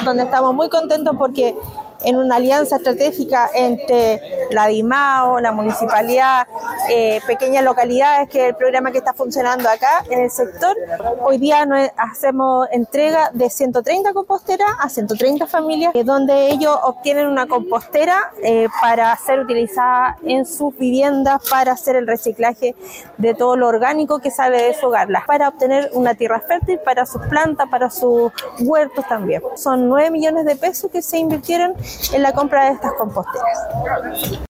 donde estamos muy contentos porque en una alianza estratégica entre la DIMAO, la municipalidad, pequeñas localidades, que es el programa que está funcionando acá en el sector. Hoy día hacemos entrega de 130 composteras a 130 familias, donde ellos obtienen una compostera para ser utilizada en sus viviendas, para hacer el reciclaje de todo lo orgánico que sale de su hogar, para obtener una tierra fértil para sus plantas, para sus huertos también. Son 9 millones de pesos que se invirtieron en la compra de estas composteras.